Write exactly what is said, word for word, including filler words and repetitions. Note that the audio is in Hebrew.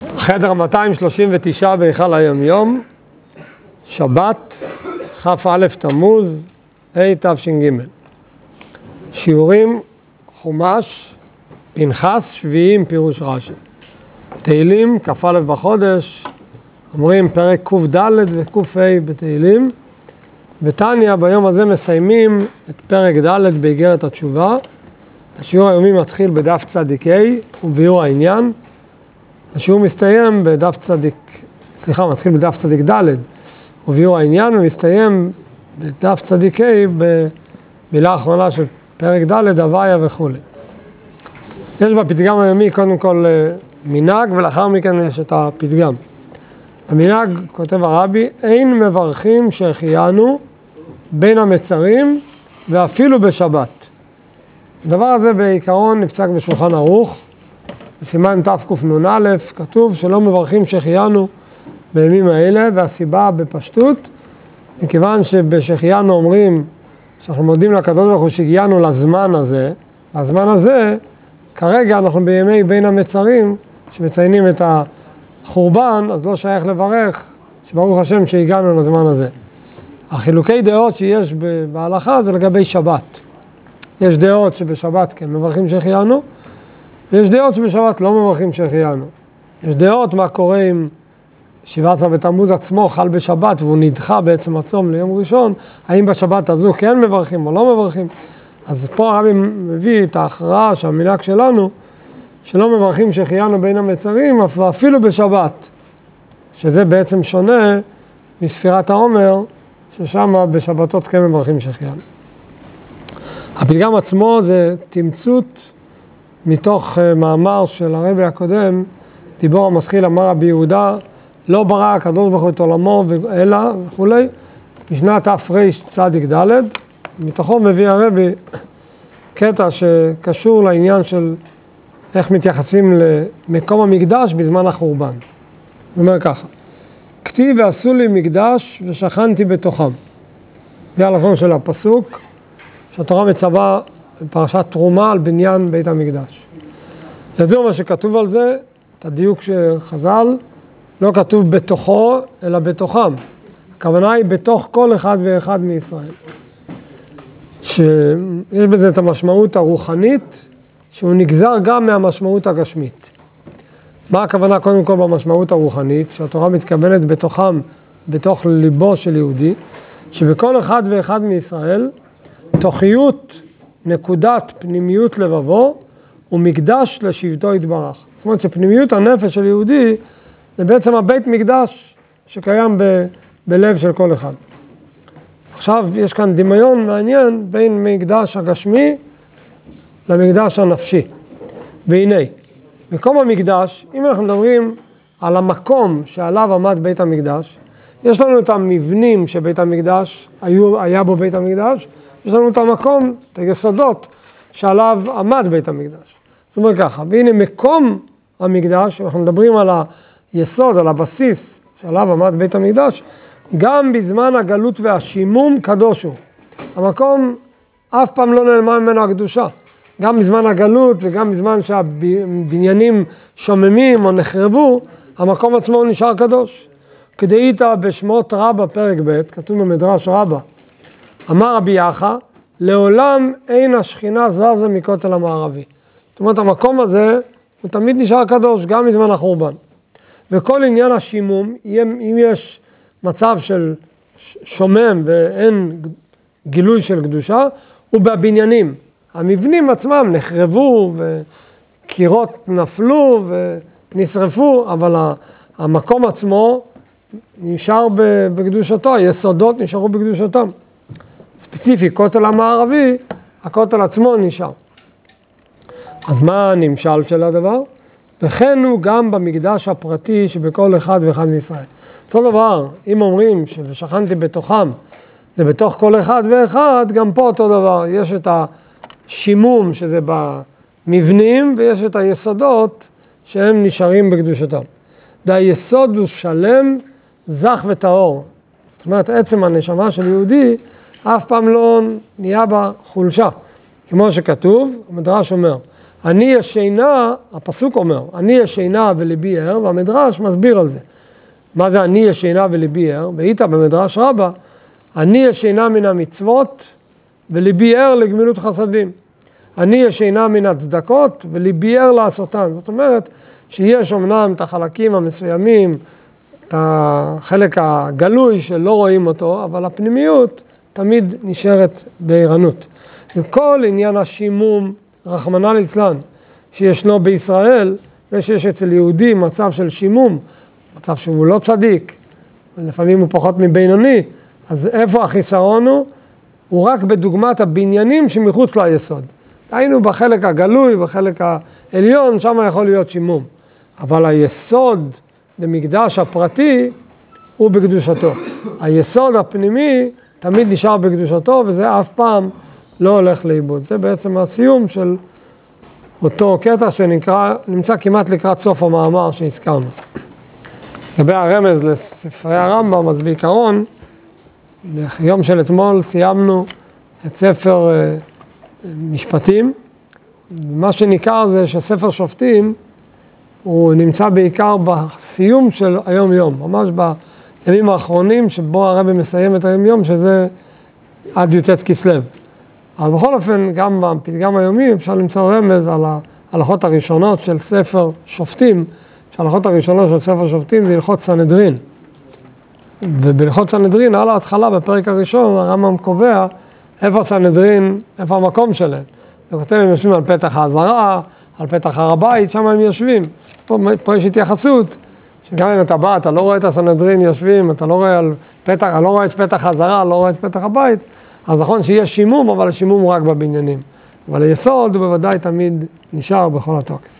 חדר מאתיים שלושים ותשע בהיכל היומיום, שבת, כ"א תמוז, התש"ג. שיעורים חומש, פנחס, שביעים, פירוש רש"י. תהילים, כ"א בחודש, אומרים פרק ק"ד וק"ה בתהילים. בתניא ביום הזה מסיימים את פרק ד' באיגרת התשובה. השיעור היומי מתחיל בדף צדיק ה' וביאור העניין. השיעור מסתיים בדף צדיק, סליחה, מתחיל בדף צדיק ד' וביאור העניין, ומסתיים בדף צדיק ה' במילה האחרונה של פרק ד' הוויה וכו'. יש בפתגם היומי קודם כל מנהג, ולאחר מכן יש את הפתגם. המנהג, כותב הרבי, אין מברכים שהחיינו בין המצרים ואפילו בשבת. הדבר הזה בעיקרון נפסק בשולחן ערוך, בסימן תקנ"א, כתוב שלא מברכים שהחיינו בימים האלה, והסיבה בפשטות, מכיוון שבשחיינו אומרים שאנחנו מודים לקדוש ברוך הוא שהגיענו לזמן הזה, הזמן הזה, כרגע אנחנו בימי בין המצרים, שמציינים את החורבן, אז לא שייך לברך, שברוך השם שהגענו לזמן הזה. החילוקי דעות שיש בהלכה זה לגבי שבת. יש דעות שבשבת כן מברכים שהחיינו, ויש דעות שבשבת לא מברכים שהחיינו. יש דעות מה קורה אם שבעה עשר בתמוז עצמו חל בשבת והוא נדחה בעצם הצום ליום ראשון, האם בשבת הזו כן מברכים או לא מברכים. אז פה הרבי מביא את ההכרעה שהמנהג שלנו, שלא מברכים שהחיינו בין המצרים, אפילו בשבת, שזה בעצם שונה מספירת העומר, ששם בשבתות כן מברכים שהחיינו. הפתגם עצמו זה תמצות מתוך מאמר של הרבי הקודם, דיבור המשכיל, אמר רבי יהודה, לא ברא הקדוש ברוך הוא את עולמו אלא וכולי, משנת תרצ"ד, מתוכו מביא הרבי קטע שקשור לעניין של איך מתייחסים למקום המקדש בזמן החורבן. הוא אומר ככה, כתיב ועשו לי מקדש ושכנתי בתוכם. זה הלשון של הפסוק, שהתורה מצווה בפרשת תרומה על בניין בית המקדש. ידוע מה שכתוב על זה, את הדיוק שחז"ל, לא כתוב בתוכו, אלא בתוכם. הכוונה היא בתוך כל אחד ואחד מישראל. שיש בזה את המשמעות הרוחנית, שהוא נגזר גם מהמשמעות הגשמית. מה הכוונה קודם כל במשמעות הרוחנית? שהתורה מתכוונת בתוכם, בתוך ליבו של יהודי, שבכל אחד ואחד מישראל, תוכיות, נקודת פנימיות לבבו, הוא מקדש לשבטו יתברך. זאת אומרת שפנימיות הנפש של יהודי, זה בעצם הבית מקדש שקיים ב- בלב של כל אחד. עכשיו יש כאן דמיון מעניין בין מקדש הגשמי למקדש הנפשי. והנה, מקום המקדש, אם אנחנו מדברים על המקום שעליו עמד בית המקדש, יש לנו את המבנים שבית המקדש, היו, היה בו בית המקדש, יש לנו את המקום, את היסודות שעליו עמד בית המקדש. זאת אומרת ככה, והנה מקום המקדש, אנחנו מדברים על היסוד, על הבסיס שעליו עמד בית המקדש, גם בזמן הגלות והשימום קדוש הוא. המקום אף פעם לא נעלמה ממנו הקדושה. גם בזמן הגלות וגם בזמן שהבניינים שוממים או נחרבו, המקום עצמו נשאר קדוש. כדאית בשמות רבא פרק ב', כתוב במדרש רבא, אמר רבי יחא, לעולם אין השכינה זזה מכותל המערבי. זאת אומרת, המקום הזה הוא תמיד נשאר קדוש, גם בזמן החורבן. וכל עניין השימום, אם יש מצב של שומם ואין גילוי של קדושה, הוא בבניינים. המבנים עצמם נחרבו וקירות נפלו ונשרפו, אבל המקום עצמו נשאר בקדושתו, היסודות נשארו בקדושתם. ספציפי, כותל המערבי, הכותל עצמו נשאר. אז מה הנמשל של הדבר? וכן הוא גם במקדש הפרטי שבכל אחד ואחד מישראל. אותו דבר, אם אומרים ששכנתי בתוכם, זה בתוך כל אחד ואחד, גם פה אותו דבר. יש את השימום שזה במבנים, ויש את היסודות שהם נשארים בקדושתם. והיסוד הוא שלם, זך וטהור. זאת אומרת, עצם הנשמה של יהודי, אף פעם לא נהיה בה חולשה. כמו שכתוב, המדרש אומר, אני ישנה, הפסוק אומר, אני ישנה וליבי ער, והמדרש מסביר על זה. מה זה אני ישנה וליבי ער? והיית במדרש רבה, אני ישנה מן המצוות וליבי ער לגמילות חסדים. אני ישנה מן הצדקות וליבי ער לעשותן. זאת אומרת שיש אמנם את החלקים המסוימים, את החלק הגלוי שלא רואים אותו, אבל הפנימיות תמיד נשארת בערנות. וכל עניין השימום, רחמנא ליצלן, שישנו בישראל, ושיש אצל יהודי מצב של שימום, מצב שהוא לא צדיק, לפעמים הוא פחות מבינוני, אז איפה החיסרון הוא? הוא רק בדוגמת הבניינים שמחוץ ליסוד. היינו בחלק הגלוי, בחלק העליון, שם יכול להיות שימום. אבל היסוד למקדש הפרטי הוא בקדושתו. היסוד הפנימי תמיד נשאר בקדושתו, וזה אף פעם לא הולך לאיבוד. זה בעצם הסיום של אותו קטע שנקרא, נמצא כמעט לקראת סוף המאמר שהזכרנו. לגבי הרמז לספרי הרמב"ם, אז בעיקרון, ביום של אתמול סיימנו את ספר משפטים. מה שניכר זה שספר שופטים הוא נמצא בעיקר בסיום של היום יום, ממש בימים האחרונים שבו הרבי מסיים את היום יום, שזה עד י"ט כסלו. אבל בכל אופן, גם בפתגם היומי אפשר למצוא רמז על ההלכות הראשונות של ספר שופטים, שההלכות הראשונות של ספר שופטים זה הלכות סנהדרין. ובהלכות סנהדרין, על ההתחלה, בפרק הראשון, הרמב"ם קובע איפה סנהדרין, איפה המקום שלהם. הוא כותב, הם יושבים על פתח העזרה, על פתח הר הבית, שם הם יושבים. פה, פה יש התייחסות, שגם אם אתה בא, אתה לא רואה את הסנהדרין יושבים, אתה לא רואה, על פתח, לא רואה את פתח העזרה, לא רואה את פתח הבית, אז נכון שיש שימום, אבל השימום הוא רק בבניינים. אבל היסוד הוא בוודאי תמיד נשאר בכל התוקף.